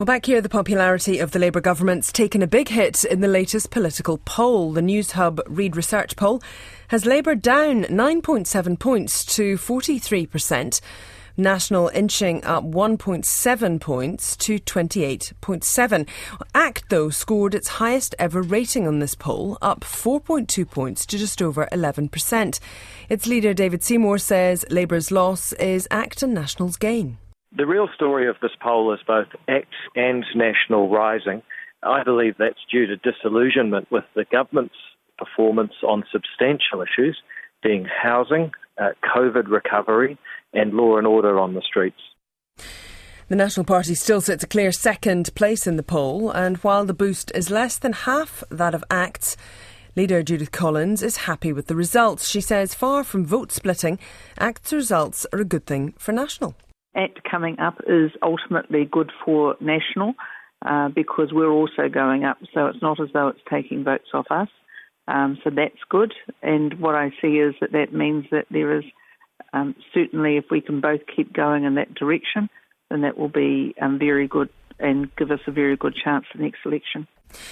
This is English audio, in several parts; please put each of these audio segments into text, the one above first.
Well, back here, the popularity of the Labour government's taken a big hit in the latest political poll. The News Hub Reid Research poll has Labour down 9.7 points to 43%. National inching up 1.7 points to 28.7. ACT, though, scored its highest ever rating on this poll, up 4.2 points to just over 11%. Its leader, David Seymour, says Labour's loss is ACT and National's gain. The real story of this poll is both ACT and National rising. I believe that's due to disillusionment with the government's performance on substantial issues, being housing, COVID recovery and law and order on the streets. The National Party still sits a clear second place in the poll, and while the boost is less than half that of ACT's, leader Judith Collins is happy with the results. She says far from vote splitting, ACT's results are a good thing for National. ACT coming up is ultimately good for National because we're also going up, so it's not as though it's taking votes off us. So that's good, and what I see is that means that there is certainly, if we can both keep going in that direction, then that will be very good and give us a very good chance for the next election.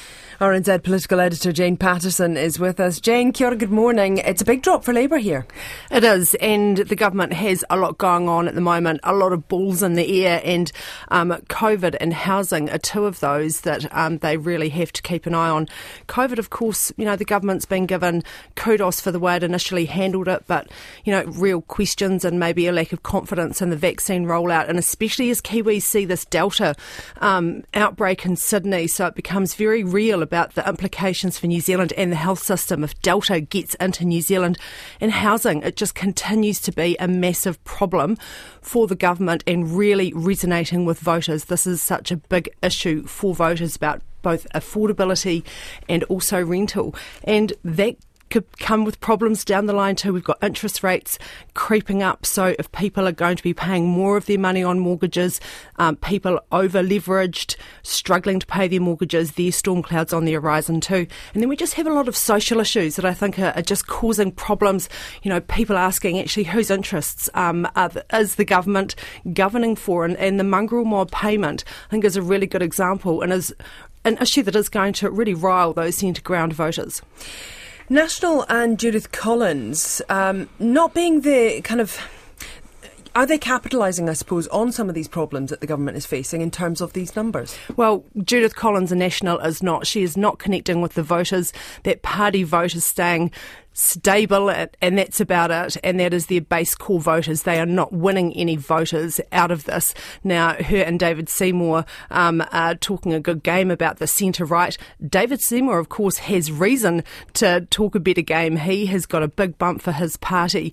RNZ political editor Jane Patterson is with us. Jane, kia ora, good morning. It's a big drop for Labour here. It is, and the government has a lot going on at the moment, a lot of balls in the air, and COVID and housing are two of those that they really have to keep an eye on. COVID, of course, the government's been given kudos for the way it initially handled it, but, real questions and maybe a lack of confidence in the vaccine rollout, and especially as Kiwis see this Delta outbreak in Sydney, so it becomes very real about the implications for New Zealand and the health system if Delta gets into New Zealand. And housing, it just continues to be a massive problem for the government and really resonating with voters. This is such a big issue for voters about both affordability and also rental. And that could come with problems down the line too. We've got interest rates creeping up, so if people are going to be paying more of their money on mortgages, people over-leveraged, struggling to pay their mortgages, there's storm clouds on the horizon too. And then we just have a lot of social issues that I think are just causing problems. People asking actually whose interests is the government governing for, and the mongrel mob payment I think is a really good example and is an issue that is going to really rile those centre ground voters. National and Judith Collins not being the kind of... Are they capitalising, I suppose, on some of these problems that the government is facing in terms of these numbers? Well, Judith Collins and National is not. She is not connecting with the voters. That party vote is staying stable, and that's about it, and that is their base core voters. They are not winning any voters out of this. Now, her and David Seymour are talking a good game about the centre-right. David Seymour, of course, has reason to talk a better game. He has got a big bump for his party.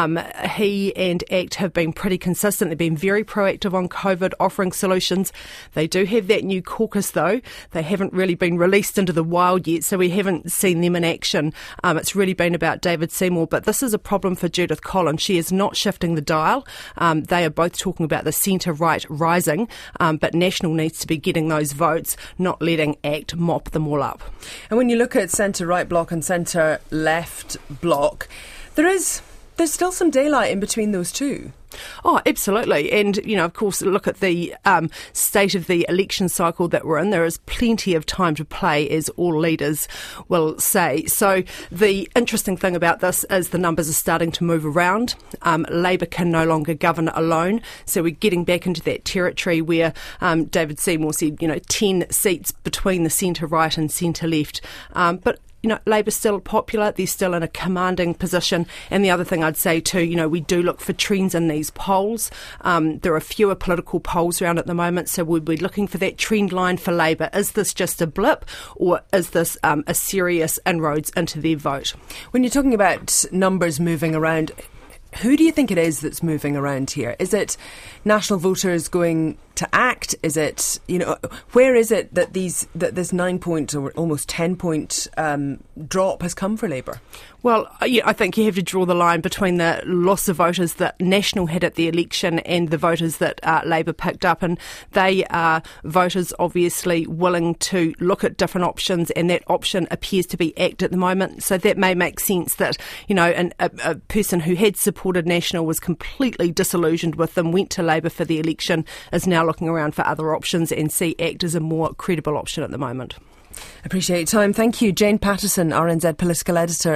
He and ACT have been pretty consistent. They've been very proactive on COVID, offering solutions. They do have that new caucus, though. They haven't really been released into the wild yet, so we haven't seen them in action. It's really been about David Seymour, but this is a problem for Judith Collins. She is not shifting the dial. They are both talking about the centre-right rising, but National needs to be getting those votes, not letting ACT mop them all up. And when you look at centre-right bloc and centre-left bloc, there's still some daylight in between those two. Oh, absolutely. And, of course, look at the state of the election cycle that we're in. There is plenty of time to play, as all leaders will say. So the interesting thing about this is the numbers are starting to move around. Labour can no longer govern alone. So we're getting back into that territory where David Seymour said, 10 seats between the centre-right and centre-left. But Labour's still popular, they're still in a commanding position. And the other thing I'd say too, we do look for trends in these polls. There are fewer political polls around at the moment, so we'll be looking for that trend line for Labour. Is this just a blip, or is this a serious inroads into their vote? When you're talking about numbers moving around, who do you think it is that's moving around here? Is it National voters going to ACT? Is it, where is it that this 9-point or almost 10-point drop has come for Labour? Well, I think you have to draw the line between the loss of voters that National had at the election and the voters that Labour picked up, and they are voters obviously willing to look at different options, and that option appears to be ACT at the moment. So that may make sense that, a person who had support supported National, was completely disillusioned with them, went to Labour for the election, is now looking around for other options and see ACT as a more credible option at the moment. Appreciate your time. Thank you. Jane Patterson, RNZ political editor.